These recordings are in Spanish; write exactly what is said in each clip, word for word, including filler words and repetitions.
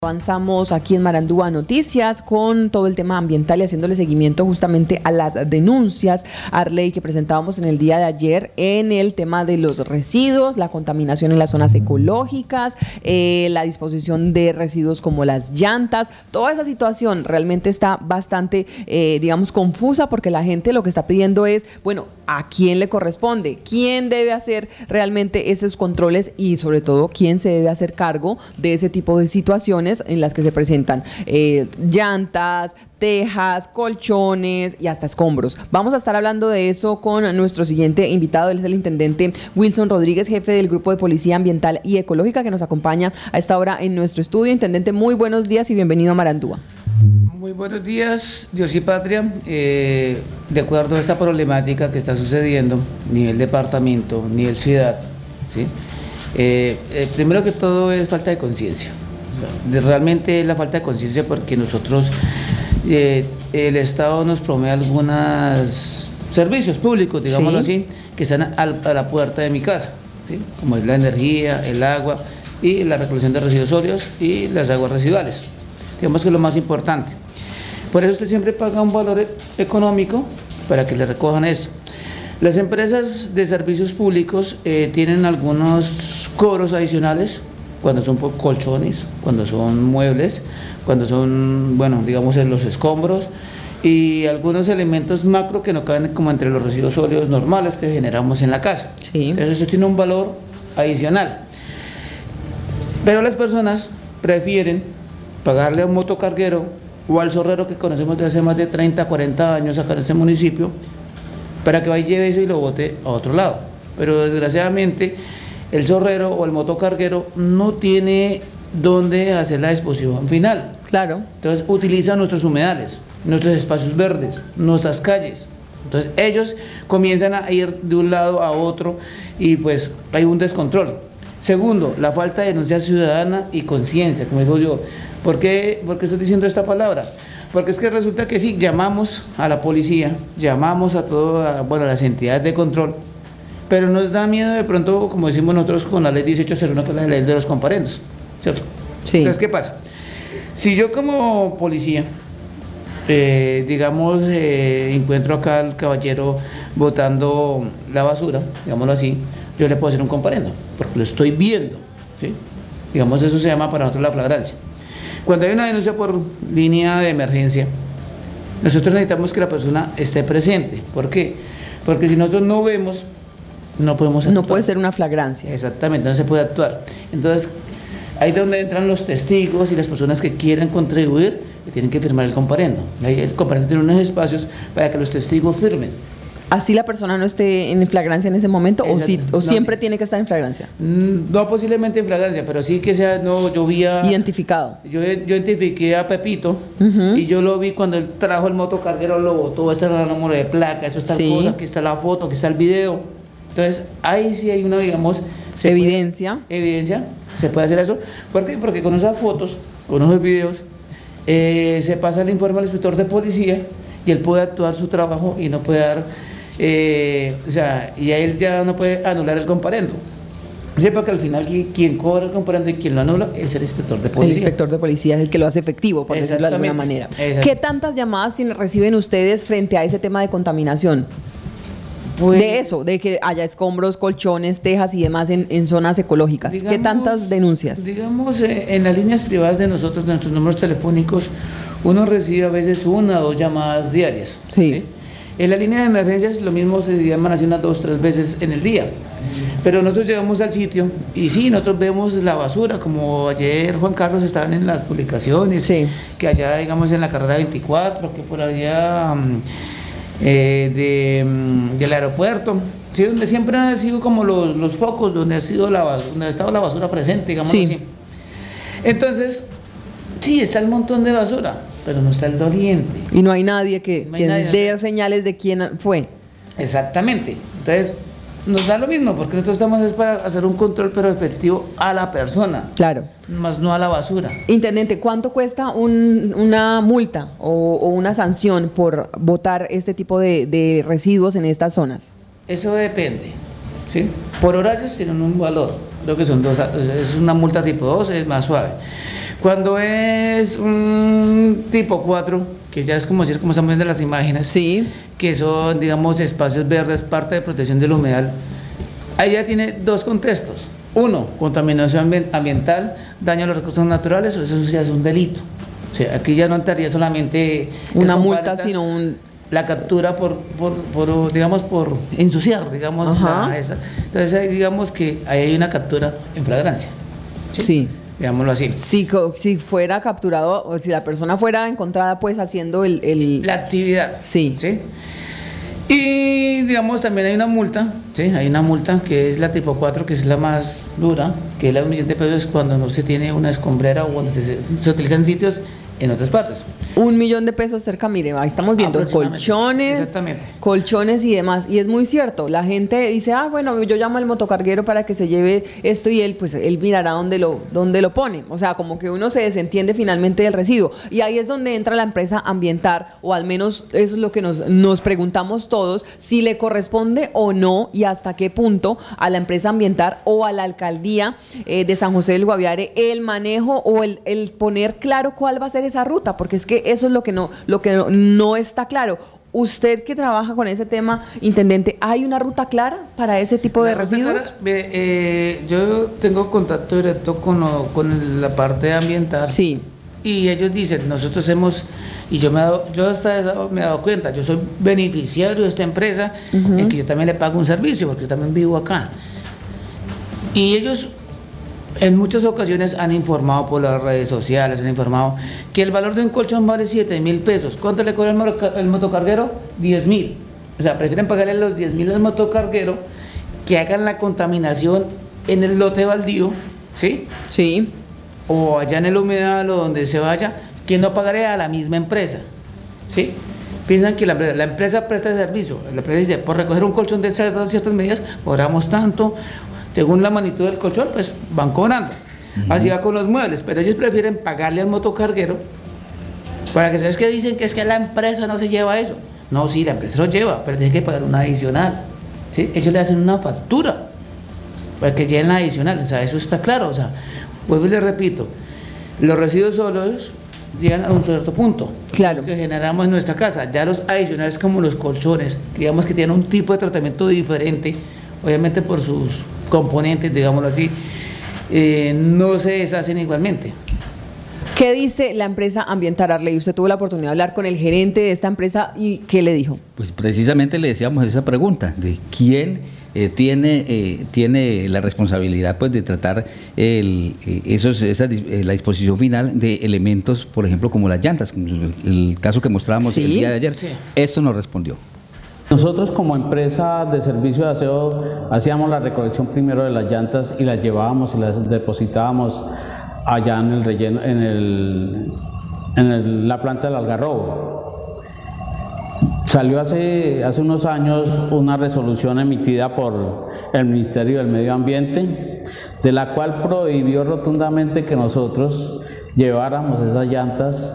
Avanzamos aquí en Marandúa Noticias con todo el tema ambiental y haciéndole seguimiento justamente a las denuncias, Arley, que presentábamos en el día de ayer en el tema de los residuos, la contaminación en las zonas ecológicas, eh, la disposición de residuos como las llantas. Toda esa situación realmente está bastante, eh, digamos, confusa, porque la gente lo que está pidiendo es, bueno, ¿a quién le corresponde? ¿Quién debe hacer realmente esos controles? Y sobre todo, ¿quién se debe hacer cargo de ese tipo de situaciones en las que se presentan eh, llantas, tejas, colchones y hasta escombros? Vamos a estar hablando de eso con nuestro siguiente invitado. Él es el intendente Wilson Rodríguez, jefe del Grupo de Policía Ambiental y Ecológica, que nos acompaña a esta hora en nuestro estudio. Intendente, muy buenos días y bienvenido a Marandúa. Muy buenos días, Dios y Patria. Eh, de acuerdo a esta problemática que está sucediendo a nivel departamento, a nivel ciudad, ¿sí? eh, eh, primero que todo es falta de conciencia. O sea, realmente es la falta de conciencia, porque nosotros, eh, el Estado nos provee algunos servicios públicos, digámoslo sí. así, que están a, a la puerta de mi casa, ¿sí? Como es la energía, el agua y la recolección de residuos sólidos y las aguas residuales. Digamos que es lo más importante. Por eso usted siempre paga un valor económico para que le recojan esto. Las empresas de servicios públicos eh, tienen algunos cobros adicionales cuando son colchones, cuando son muebles, cuando son, bueno, digamos, en los escombros y algunos elementos macro que no caben como entre los residuos sólidos normales que generamos en la casa. Sí. Entonces eso tiene un valor adicional. Pero las personas prefieren pagarle a un motocarguero o al zorrero que conocemos desde hace más de treinta, cuarenta años acá en este municipio, para que vaya y lleve eso y lo bote a otro lado. Pero desgraciadamente el zorrero o el motocarguero no tiene dónde hacer la disposición final. Claro. Entonces utiliza nuestros humedales, nuestros espacios verdes, nuestras calles. Entonces ellos comienzan a ir de un lado a otro y pues hay un descontrol. Segundo, la falta de denuncia ciudadana y conciencia, como digo yo. ¿Por qué, ¿Por qué estoy diciendo esta palabra? Porque es que resulta que sí, llamamos a la policía, llamamos a todas, bueno, a las entidades de control, pero nos da miedo de pronto, como decimos nosotros con la ley dieciocho cero uno, que es la ley de los comparendos, ¿cierto? Sí. Entonces, ¿qué pasa? Si yo como policía, eh, digamos, eh, encuentro acá al caballero botando la basura, digámoslo así, yo le puedo hacer un comparendo, porque lo estoy viendo, ¿sí? Digamos, eso se llama para nosotros la flagrancia. Cuando hay una denuncia por línea de emergencia, nosotros necesitamos que la persona esté presente. ¿Por qué? Porque si nosotros no vemos, no podemos actuar. No puede ser una flagrancia. Exactamente, no se puede actuar. Entonces, ahí es donde entran los testigos y las personas que quieren contribuir, que tienen que firmar el comparendo. Ahí el comparendo tiene unos espacios para que los testigos firmen. ¿Así la persona no esté en flagrancia en ese momento? ¿O, si, o no, siempre sí. tiene que estar en flagrancia? No posiblemente en flagrancia, pero sí que sea, no, yo vi a... Identificado. Yo, yo identifiqué a Pepito, uh-huh. y yo lo vi cuando él trajo el motocarguero, lo botó, ese era el número de placa, eso está, sí. cosa, aquí está la foto, aquí está el video. Entonces, ahí sí hay una, digamos... Evidencia. Puede, evidencia, se puede hacer eso. ¿Por qué? Porque con esas fotos, con esos videos, eh, se pasa el informe al inspector de policía y él puede actuar su trabajo y no puede dar... Eh, o sea, y a él ya no puede anular el comparendo. Sí, porque al final quien cobra el comparendo y quien lo anula es el inspector de policía. El inspector de policía es el que lo hace efectivo, por decirlo de alguna manera. ¿Qué tantas llamadas reciben ustedes frente a ese tema de contaminación? Pues, de eso, de que haya escombros, colchones, tejas y demás en, en zonas ecológicas. Digamos, ¿qué tantas denuncias? Digamos, eh, en las líneas privadas de nosotros, de nuestros números telefónicos, uno recibe a veces una o dos llamadas diarias. Sí. ¿sí? En la línea de emergencias lo mismo se llaman así unas dos, tres veces en el día. Pero nosotros llegamos al sitio y sí, nosotros vemos la basura, como ayer Juan Carlos estaban en las publicaciones, sí. que allá, digamos, en la carrera veinticuatro, que por allá eh, de, del aeropuerto, ¿sí? Donde siempre han sido como los, los focos donde ha, sido la, donde ha estado la basura presente, digamos sí. así. Entonces, sí, está el montón de basura, pero no está el doliente. Y no hay nadie que, no hay que nadie, dé no. señales de quién fue. Exactamente. Entonces, nos da lo mismo, porque nosotros estamos es para hacer un control, pero efectivo a la persona. Claro. Más no a la basura. Intendente, ¿cuánto cuesta un, una multa o, o una sanción por botar este tipo de, de residuos en estas zonas? Eso depende, ¿sí? Por horarios tienen un valor. Creo que son dos, es una multa tipo dos, es más suave. Cuando es un tipo cuatro, que ya es como decir, como estamos viendo en las imágenes, sí, que son, digamos, espacios verdes, parte de protección del humedal, ahí ya tiene dos contextos. Uno, contaminación ambiental, daño a los recursos naturales, eso ya es un delito. O sea, aquí ya no entraría solamente una multa, sino un... la captura por, por, por digamos, por ensuciar, digamos, la, esa. Entonces, ahí, digamos que ahí hay una captura en flagrancia. Sí. sí. Digámoslo así. Si, si fuera capturado, o si la persona fuera encontrada pues haciendo el... el... la actividad. Sí. ¿Sí? Y digamos también hay una multa, ¿sí? Hay una multa que es la tipo cuatro, que es la más dura, que es la de un millón de pesos cuando no se tiene una escombrera o cuando se, se utilizan sitios en otras partes. Un millón de pesos cerca, mire, ahí estamos viendo colchones, exactamente, colchones y demás. Y es muy cierto, la gente dice, ah, bueno, yo llamo al motocarguero para que se lleve esto y él, pues él mirará dónde lo, dónde lo pone. O sea, como que uno se desentiende finalmente del residuo. Y ahí es donde entra la empresa ambiental, o al menos eso es lo que nos, nos preguntamos todos, si le corresponde o no y hasta qué punto a la empresa ambiental o a la alcaldía eh, de San José del Guaviare el manejo o el, el poner claro cuál va a ser esa ruta, porque es que eso es lo que no, lo que no, no está claro. Usted que trabaja con ese tema, intendente, ¿hay una ruta clara para ese tipo de residuos? Clara, eh, yo tengo contacto directo con, lo, con la parte ambiental. Sí. Y ellos dicen, nosotros hemos, y yo me he dado, yo hasta me he dado cuenta, yo soy beneficiario de esta empresa, uh-huh. en que yo también le pago un servicio, porque yo también vivo acá. Y ellos en muchas ocasiones han informado por las redes sociales, han informado que el valor de un colchón vale siete mil pesos. ¿Cuánto le cobra el, el motocarguero? diez mil. O sea, prefieren pagarle los diez mil al motocarguero que hagan la contaminación en el lote baldío, ¿sí? Sí. O allá en el humedal o donde se vaya, que no pagaré a la misma empresa, ¿sí? Piensan que la empresa, la empresa presta el servicio. La empresa dice, por recoger un colchón de ciertas, ciertas medidas, cobramos tanto. Según la magnitud del colchón, pues van cobrando. Uh-huh. Así va con los muebles, pero ellos prefieren pagarle al motocarguero para que, ¿sabes qué dicen? Que es que la empresa no se lleva eso. No, sí, la empresa lo lleva, pero tiene que pagar una adicional, ¿sí? Ellos le hacen una factura para que lleven la adicional, o sea, eso está claro. O sea, vuelvo y le repito, los residuos sólidos llegan a un cierto punto, claro, los que generamos en nuestra casa. Ya los adicionales, como los colchones, digamos que tienen un tipo de tratamiento diferente, obviamente por sus componentes, digámoslo así, eh, no se deshacen igualmente. ¿Qué dice la empresa ambiental, Arley? Usted tuvo la oportunidad de hablar con el gerente de esta empresa y ¿qué le dijo? Pues precisamente le decíamos esa pregunta, de quién eh, tiene, eh, tiene la responsabilidad pues de tratar el, eh, esos, esa, eh, la disposición final de elementos, por ejemplo, como las llantas, el, el caso que mostrábamos ¿sí? el día de ayer. Sí. Esto nos respondió. Nosotros como empresa de servicio de aseo hacíamos la recolección primero de las llantas y las llevábamos y las depositábamos allá en el relleno, en, el, en el, la planta del Algarrobo. Salió hace, hace unos años una resolución emitida por el Ministerio del Medio Ambiente, de la cual prohibió rotundamente que nosotros lleváramos esas llantas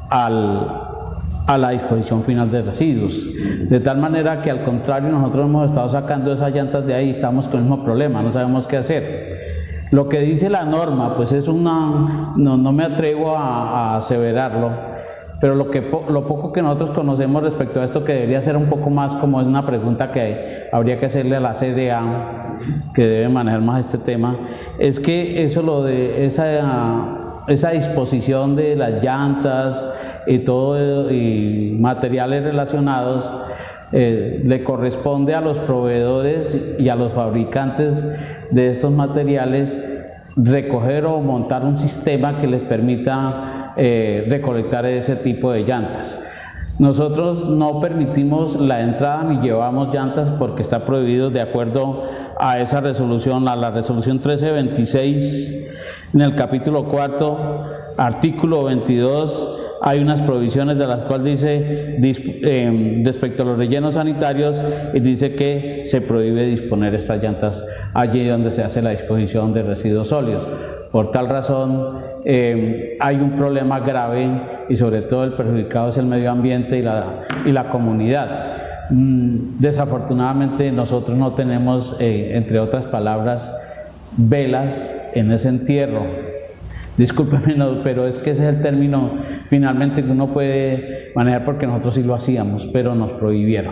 al a la disposición final de residuos, de tal manera que al contrario nosotros hemos estado sacando esas llantas de ahí y estamos con el mismo problema, no sabemos qué hacer. Lo que dice la norma, pues es una, no, no me atrevo a, a aseverarlo, pero lo, que, lo poco que nosotros conocemos respecto a esto, que debería ser un poco más como es una pregunta que habría que hacerle a la C D A, que debe manejar más este tema, es que eso lo de esa, esa disposición de las llantas y todo y materiales relacionados eh, le corresponde a los proveedores y a los fabricantes de estos materiales recoger o montar un sistema que les permita eh, recolectar ese tipo de llantas. Nosotros no permitimos la entrada ni llevamos llantas porque está prohibido de acuerdo a esa resolución, a la resolución trece veintiséis, en el capítulo cuarto, artículo veintidós, hay unas provisiones de las cuales dice eh, respecto a los rellenos sanitarios y dice que se prohíbe disponer estas llantas allí donde se hace la disposición de residuos sólidos. Por tal razón eh, hay un problema grave y sobre todo el perjudicado es el medio ambiente y la, y la comunidad. Mm, desafortunadamente nosotros no tenemos, eh, entre otras palabras, velas en ese entierro. Discúlpeme, no, pero es que ese es el término finalmente que uno puede manejar porque nosotros sí lo hacíamos, pero nos prohibieron.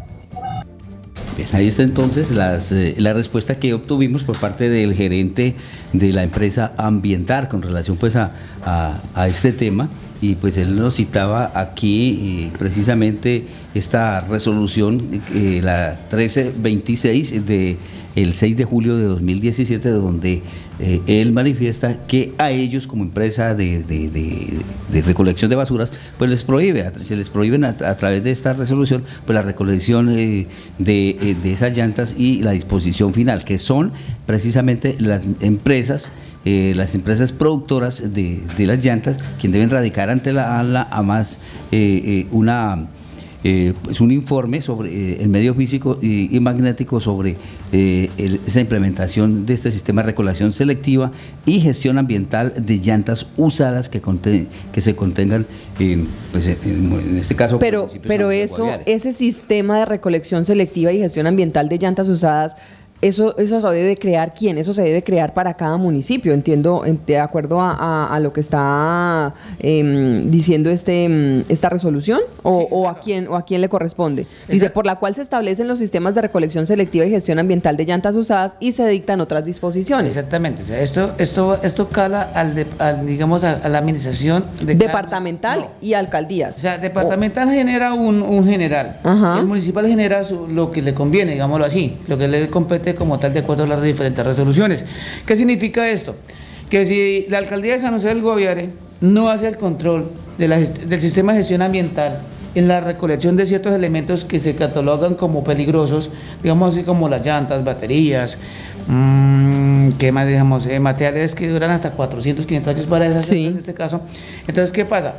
Bien, ahí está entonces las, eh, la respuesta que obtuvimos por parte del gerente de la empresa Ambientar con relación pues a, a, a este tema, y pues él nos citaba aquí eh, precisamente esta resolución, eh, la trece veintiséis de el seis de julio de dos mil diecisiete, donde eh, él manifiesta que a ellos como empresa de, de, de, de recolección de basuras, pues les prohíbe, se les prohíben a, a través de esta resolución, pues la recolección eh, de, eh, de esas llantas y la disposición final, que son precisamente las empresas, eh, las empresas productoras de, de las llantas, quien deben radicar ante la ANLA a más eh, eh, una... Eh, pues un informe sobre eh, el medio físico y, y magnético sobre eh, el, esa implementación de este sistema de recolección selectiva y gestión ambiental de llantas usadas que, conten, que se contengan en, pues en, en este caso. Pero, pero eso, ese sistema de recolección selectiva y gestión ambiental de llantas usadas, Eso, eso se debe crear ¿quién? Eso se debe crear para cada municipio, entiendo, de acuerdo a, a, a lo que está eh, diciendo este esta resolución, o, sí, claro. o a quién o a quién le corresponde. Dice, por la cual se establecen los sistemas de recolección selectiva y gestión ambiental de llantas usadas y se dictan otras disposiciones. Exactamente, o sea, esto esto esto cala al, de, al digamos a, a la administración de departamental cada, no. y alcaldías. O sea, departamental oh. genera un, un general, Ajá. el municipal genera su, lo que le conviene, digámoslo así, lo que le compete como tal de acuerdo a las diferentes resoluciones. ¿Qué significa esto? Que si la alcaldía de San José del Guaviare no hace el control de la del sistema de gestión ambiental en la recolección de ciertos elementos que se catalogan como peligrosos, digamos así como las llantas, baterías, mmm, ¿qué más digamos? Eh, materiales que duran hasta cuatrocientos, quinientos años para deshacerse sí. en este caso. Entonces, ¿qué pasa?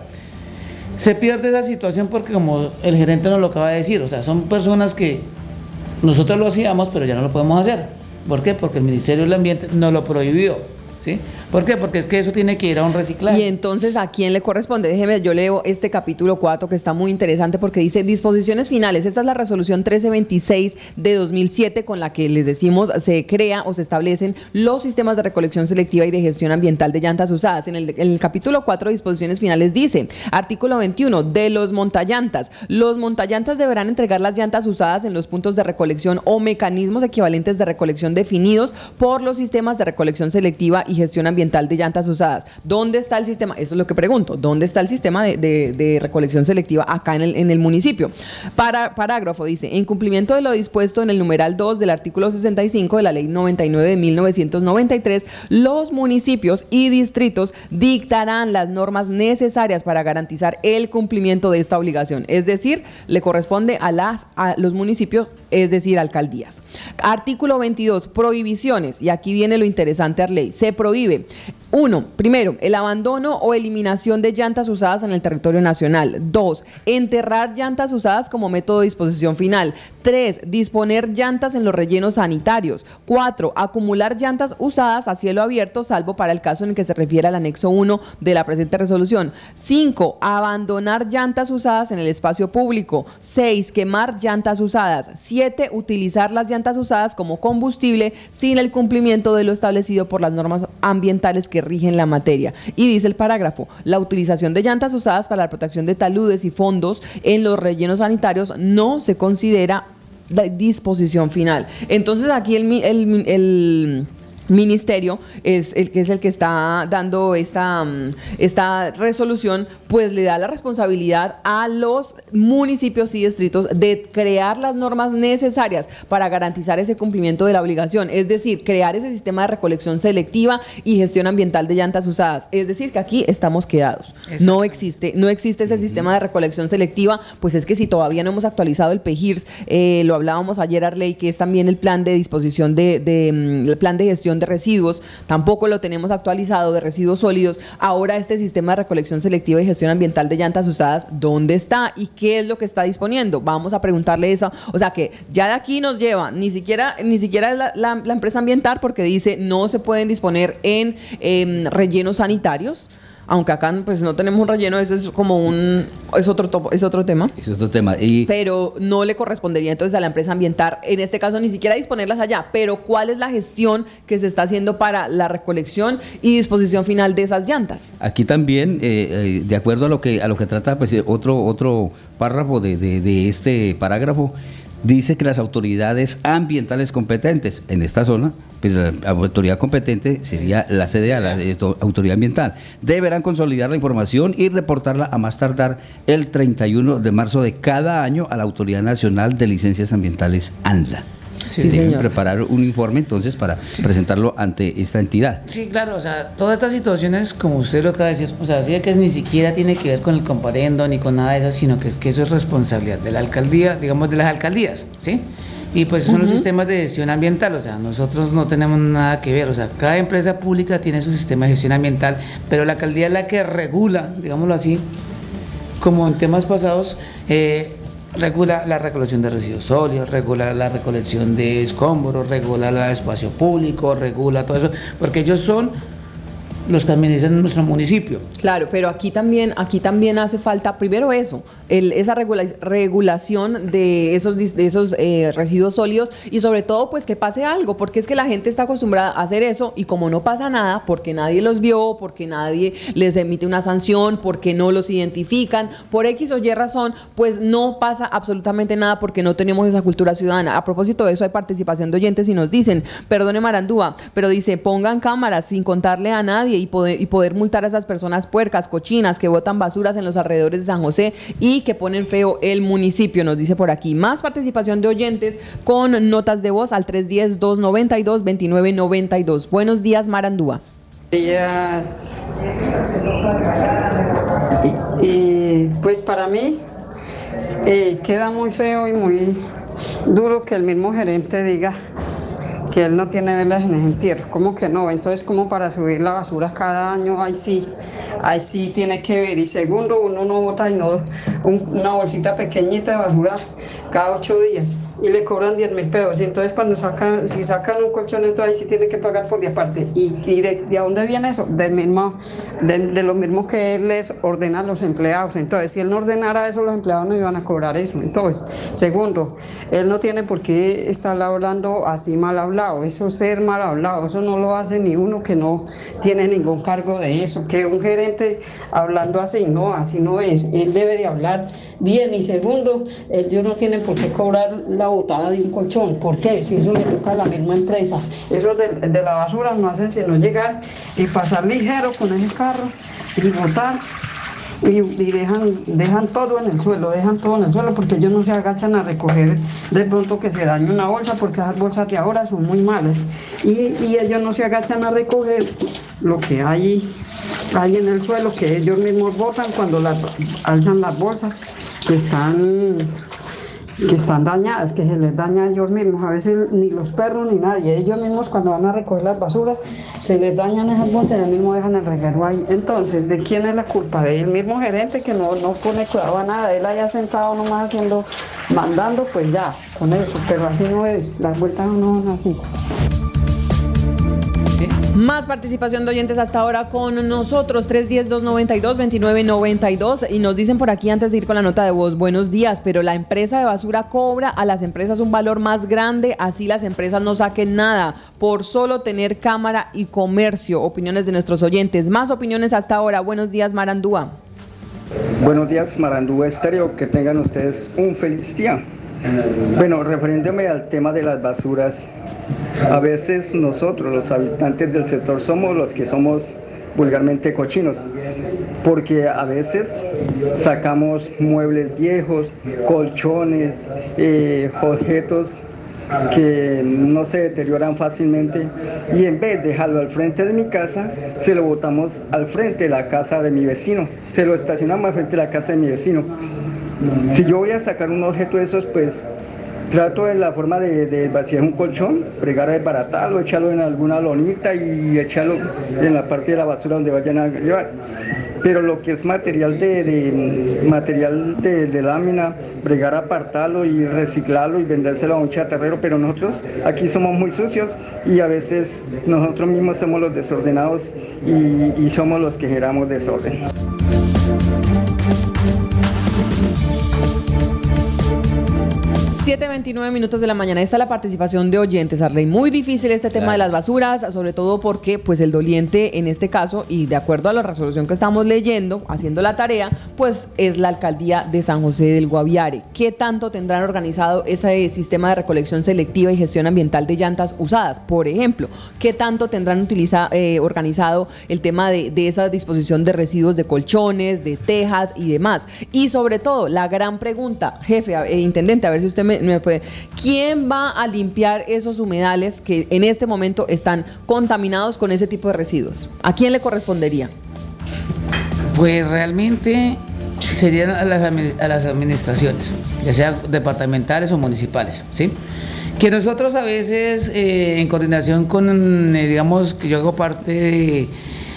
Se pierde esa situación porque, como el gerente nos lo acaba de decir, o sea, son personas que nosotros lo hacíamos, pero ya no lo podemos hacer. ¿Por qué? Porque el Ministerio del Ambiente nos lo prohibió. ¿Sí? ¿Por qué? Porque es que eso tiene que ir a un reciclaje. Y entonces, ¿a quién le corresponde? Déjeme, yo leo este capítulo cuatro que está muy interesante porque dice disposiciones finales. Esta es la resolución trece veintiséis de dos mil siete con la que les decimos se crea o se establecen los sistemas de recolección selectiva y de gestión ambiental de llantas usadas. En el, en el capítulo cuatro, disposiciones finales, dice, artículo veintiuno, de los montallantas. Los montallantas deberán entregar las llantas usadas en los puntos de recolección o mecanismos equivalentes de recolección definidos por los sistemas de recolección selectiva y gestión ambiental de llantas usadas. ¿Dónde está el sistema? Eso es lo que pregunto. ¿Dónde está el sistema de, de, de recolección selectiva acá en el, en el municipio? Para, parágrafo dice, en cumplimiento de lo dispuesto en el numeral dos del artículo sesenta y cinco de la ley noventa y nueve de mil novecientos noventa y tres, los municipios y distritos dictarán las normas necesarias para garantizar el cumplimiento de esta obligación. Es decir, le corresponde a, las, a los municipios, es decir, alcaldías. Artículo veintidós, prohibiciones. Y aquí viene lo interesante, Arley. Se prohíbe, uno, primero, el abandono o eliminación de llantas usadas en el territorio nacional. Dos, enterrar llantas usadas como método de disposición final. Tres, disponer llantas en los rellenos sanitarios. Cuatro, acumular llantas usadas a cielo abierto, salvo para el caso en el que se refiere al anexo uno de la presente resolución. Cinco, abandonar llantas usadas en el espacio público. Seis, quemar llantas usadas. Siete, utilizar las llantas usadas como combustible sin el cumplimiento de lo establecido por las normas ambientales que rigen la materia. Y dice el parágrafo, la utilización de llantas usadas para la protección de taludes y fondos en los rellenos sanitarios no se considera disposición final. Entonces aquí el, el, el ministerio es el que es el que está dando esta, esta resolución, pues le da la responsabilidad a los municipios y distritos de crear las normas necesarias para garantizar ese cumplimiento de la obligación, es decir, crear ese sistema de recolección selectiva y gestión ambiental de llantas usadas. Es decir, que aquí estamos quedados. No existe, no existe ese uh-huh. sistema de recolección selectiva, pues es que si todavía no hemos actualizado el P E G I R S, eh, lo hablábamos ayer, Arley, que es también el plan de disposición de, de el plan de gestión de residuos, tampoco lo tenemos actualizado, de residuos sólidos. Ahora este sistema de recolección selectiva y gestión ambiental de llantas usadas, ¿dónde está? ¿Y qué es lo que está disponiendo? Vamos a preguntarle eso. O sea que ya de aquí nos lleva, ni siquiera, ni siquiera la, la, la empresa ambiental, porque dice no se pueden disponer en eh, rellenos sanitarios. aunque acá pues no tenemos un relleno, eso es como un, es otro, to- es otro tema. Es otro tema. Y Pero no le correspondería entonces a la empresa ambiental, en este caso ni siquiera disponerlas allá, pero ¿cuál es la gestión que se está haciendo para la recolección y disposición final de esas llantas? aquí también, eh, eh, de acuerdo a lo que a lo que trata, pues eh, otro otro párrafo de, de, de este parágrafo, dice que las autoridades ambientales competentes en esta zona, pues la autoridad competente sería la C D A, la eh, to- autoridad ambiental, deberán consolidar la información y reportarla a más tardar el treinta y uno de marzo de cada año a la Autoridad Nacional de Licencias Ambientales, ANLA. Sí, Deben señor. preparar un informe entonces para presentarlo ante esta entidad. Sí, claro, o sea, todas estas situaciones, como usted lo acaba de decir, o sea, sí que ni siquiera tiene que ver con el comparendo ni con nada de eso, sino que es que eso es responsabilidad de la alcaldía, digamos, de las alcaldías, ¿sí? Y pues son los sistemas de gestión ambiental, o sea, nosotros no tenemos nada que ver, o sea, cada empresa pública tiene su sistema de gestión ambiental, pero la alcaldía es la que regula, digámoslo así, como en temas pasados, eh, regula la recolección de residuos sólidos, regula la recolección de escombros, regula el espacio público, regula todo eso, porque ellos son los que administran nuestro municipio. Claro, pero aquí también, aquí también hace falta, primero eso, el, esa regula- regulación de esos, dis- de esos eh, residuos sólidos y sobre todo pues que pase algo, porque es que la gente está acostumbrada a hacer eso y como no pasa nada, porque nadie los vio, porque nadie les emite una sanción, porque no los identifican, por X o Y razón, pues no pasa absolutamente nada porque no tenemos esa cultura ciudadana. A propósito de eso hay participación de oyentes y nos dicen, perdone Marandúa, pero dice, pongan cámaras sin contarle a nadie y poder, y poder multar a esas personas puercas, cochinas, que botan basuras en los alrededores de San José y que ponen feo el municipio, nos dice por aquí. Más participación de oyentes con notas de voz al tres uno cero, dos nueve dos, dos nueve nueve dos. Buenos días, Marandúa. días. Y, y, pues para mí eh, queda muy feo y muy duro que el mismo gerente diga que él no tiene velas en ese entierro. ¿Cómo que no? Entonces, como para subir la basura cada año, ahí sí, ahí sí tiene que ver. Y segundo, uno no bota sino un, una bolsita pequeñita de basura cada ocho días y le cobran diez mil pesos. Y entonces cuando sacan, si sacan un colchón, entonces ahí sí tiene que pagar por de aparte. ¿Y, y de, de dónde viene eso? Del mismo, de, de lo mismo que él les ordena a los empleados. Entonces, si él no ordenara eso, los empleados no iban a cobrar eso. Entonces, segundo, él no tiene por qué estar hablando así mal hablado. Eso es ser mal hablado. Eso no lo hace ni uno que no tiene ningún cargo de eso. Que un gerente hablando así, no, así no es. Él debe de hablar bien. Y segundo, ellos no tienen por qué cobrar la botada de un colchón. ¿Por qué? Si eso le toca a la misma empresa. Eso de, de la basura no hacen sino llegar y pasar ligero con ese carro y botar y, y dejan, dejan todo en el suelo, dejan todo en el suelo porque ellos no se agachan a recoger de pronto que se dañe una bolsa, porque esas bolsas de ahora son muy malas y, y ellos no se agachan a recoger lo que hay, hay en el suelo, que ellos mismos botan cuando las, alzan las bolsas que están que están dañadas, que se les daña a ellos mismos, a veces ni los perros ni nadie, ellos mismos cuando van a recoger las basuras se les dañan esas bolsas y ellos mismos dejan el reguero ahí. Entonces, ¿de quién es la culpa? Del mismo gerente que no, no pone cuidado a nada, él allá sentado nomás haciendo, mandando, pues ya, con eso, pero así no es, las vueltas no son así. Más participación de oyentes hasta ahora con nosotros, tres uno cero, dos nueve dos, dos nueve nueve dos. Y nos dicen por aquí, antes de ir con la nota de voz, buenos días, pero la empresa de basura cobra a las empresas un valor más grande, así las empresas no saquen nada, por solo tener cámara y comercio. Opiniones de nuestros oyentes. Más opiniones hasta ahora. Buenos días, Marandúa. Buenos días, Marandúa Estéreo, que tengan ustedes un feliz día. Bueno, refiriéndome al tema de las basuras, a veces nosotros, los habitantes del sector, somos los que somos vulgarmente cochinos, porque a veces sacamos muebles viejos, colchones, eh, objetos que no se deterioran fácilmente, y en vez de dejarlo al frente de mi casa, se lo botamos al frente de la casa de mi vecino, se lo estacionamos al frente de la casa de mi vecino. Si yo voy a sacar un objeto de esos, pues trato de la forma de, de vaciar un colchón, fregar, desbaratarlo, echarlo en alguna lonita y echarlo en la parte de la basura donde vayan a llevar. Pero lo que es material de, de material de, de lámina, fregar, apartarlo y reciclarlo y vendérselo a un chatarrero, pero nosotros aquí somos muy sucios y a veces nosotros mismos somos los desordenados y, y somos los que generamos desorden. siete veintinueve minutos de la mañana. Esta es la participación de oyentes, Arley. Muy difícil este tema, claro, de las basuras, sobre todo porque pues el doliente en este caso, y de acuerdo a la resolución que estamos leyendo, haciendo la tarea, pues es la alcaldía de San José del Guaviare. ¿Qué tanto tendrán organizado ese sistema de recolección selectiva y gestión ambiental de llantas usadas? Por ejemplo, ¿qué tanto tendrán utiliza, eh, organizado el tema de, de esa disposición de residuos de colchones, de tejas y demás? Y sobre todo, la gran pregunta, jefe, eh, intendente, a ver si usted me Me puede. ¿Quién va a limpiar esos humedales que en este momento están contaminados con ese tipo de residuos? ¿A quién le correspondería? Pues realmente serían a las, a las administraciones, ya sean departamentales o municipales, ¿sí? Que nosotros a veces, eh, en coordinación con, eh, digamos, que yo hago parte de...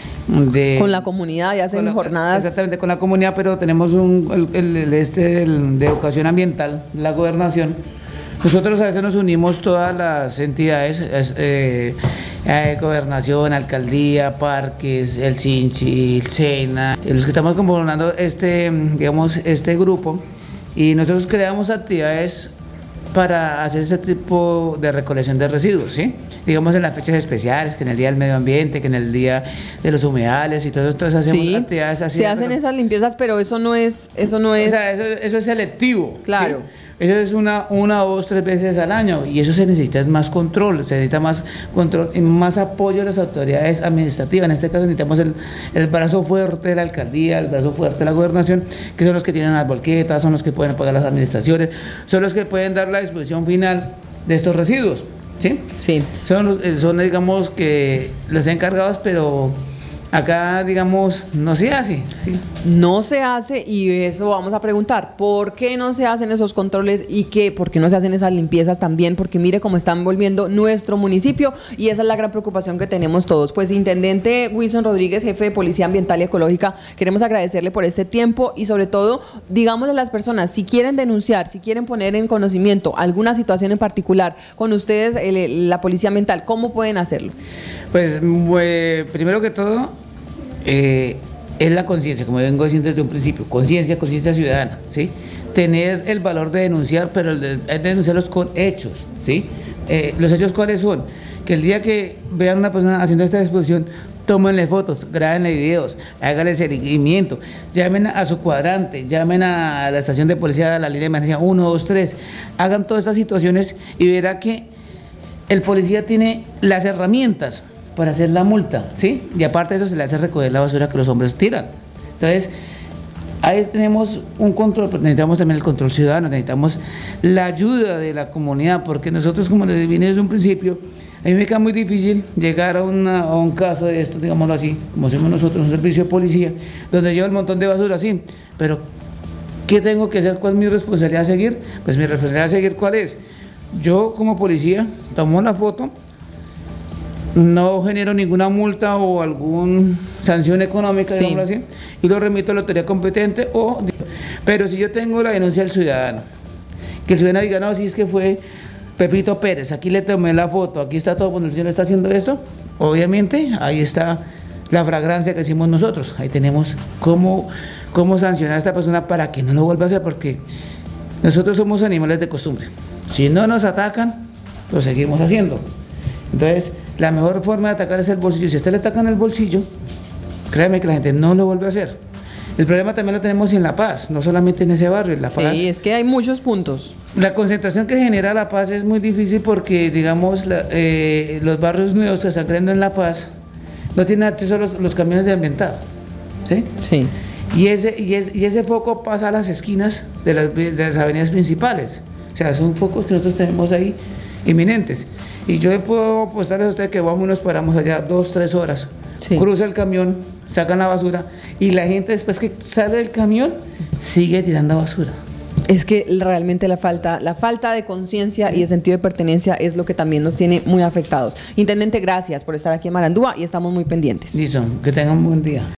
De, con la comunidad y hacen la, jornadas. Exactamente, con la comunidad, pero tenemos un, el, el, el este el de educación ambiental, la gobernación. Nosotros a veces nos unimos todas las entidades, eh, eh, gobernación, alcaldía, parques, el Sinchi, el SENA, los que estamos conformando este, digamos, este grupo, y nosotros creamos actividades para hacer ese tipo de recolección de residuos, ¿sí? Digamos en las fechas especiales, que en el Día del Medio Ambiente, que en el Día de los Humedales y todo eso, entonces hacemos sí, actividades así. Se hacen esas limpiezas, pero eso no es, eso no es... O sea, eso, eso es selectivo. Claro. ¿sí? Eso es una, una, dos, tres veces al año, y eso se necesita más control, se necesita más control y más apoyo de las autoridades administrativas. En este caso necesitamos el, el brazo fuerte de la alcaldía, el brazo fuerte de la gobernación, que son los que tienen las volquetas, son los que pueden pagar las administraciones, son los que pueden dar la disposición final de estos residuos. ¿Sí? Sí. Son, los, son digamos, que los encargados, pero acá, digamos, no se hace. ¿sí? No se hace, y eso vamos a preguntar, ¿por qué no se hacen esos controles y qué? ¿Por qué no se hacen esas limpiezas también? Porque mire cómo están volviendo nuestro municipio, y esa es la gran preocupación que tenemos todos. Pues, Intendente Wilson Rodríguez, jefe de Policía Ambiental y Ecológica, queremos agradecerle por este tiempo y sobre todo, digámosle a las personas, si quieren denunciar, si quieren poner en conocimiento alguna situación en particular con ustedes, el, la Policía Ambiental, ¿cómo pueden hacerlo? Pues, eh, primero que todo, eh, es la conciencia, como vengo diciendo desde un principio, conciencia, conciencia ciudadana, ¿sí? Tener el valor de denunciar, pero el de, es denunciarlos con hechos, ¿sí? Eh, ¿Los hechos cuáles son? Que el día que vean a una persona haciendo esta exposición, tómenle fotos, grábenle videos, háganle seguimiento, llamen a su cuadrante, llamen a la estación de policía, a la línea de emergencia uno, dos, tres, hagan todas estas situaciones y verá que el policía tiene las herramientas para hacer la multa, ¿sí? Y aparte de eso se le hace recoger la basura que los hombres tiran. Entonces, ahí tenemos un control, pero necesitamos también el control ciudadano, necesitamos la ayuda de la comunidad, porque nosotros, como les vine desde un principio, a mí me queda muy difícil llegar a, una, a un caso de esto, digámoslo así, como hacemos nosotros, un servicio de policía, donde llevo el montón de basura, sí, pero ¿qué tengo que hacer? ¿Cuál es mi responsabilidad a seguir? Pues mi responsabilidad a seguir, ¿cuál es? Yo, como policía, tomo la foto, no genero ninguna multa o alguna sanción económica, sí, digámoslo así, y lo remito a la autoridad competente, o, pero si yo tengo la denuncia del ciudadano, que el ciudadano diga, no, si es que fue Pepito Pérez, aquí le tomé la foto, aquí está todo, cuando el señor está haciendo eso, obviamente ahí está la fragancia que hicimos nosotros, ahí tenemos cómo, cómo sancionar a esta persona para que no lo vuelva a hacer, porque nosotros somos animales de costumbre, si no nos atacan, lo seguimos haciendo. Entonces, la mejor forma de atacar es el bolsillo. Si a usted le atacan el bolsillo, créeme que la gente no lo vuelve a hacer. El problema también lo tenemos en La Paz, no solamente en ese barrio, en La Paz. Sí, es que hay muchos puntos. La concentración que genera La Paz es muy difícil porque, digamos, la, eh, los barrios nuevos que están creando en La Paz no tienen acceso a los, los camiones de ambiental, ¿sí? Sí. Y ese, y, es, y ese foco pasa a las esquinas de las, de las avenidas principales. O sea, son focos que nosotros tenemos ahí inminentes. Y yo puedo apostarles a usted que vamos y nos paramos allá dos, tres horas. Sí. Cruza el camión, sacan la basura y la gente después que sale del camión sigue tirando basura. Es que realmente la falta, la falta de conciencia y de sentido de pertenencia es lo que también nos tiene muy afectados. Intendente, gracias por estar aquí en Marandúa y estamos muy pendientes. Listo, que tengan un buen día.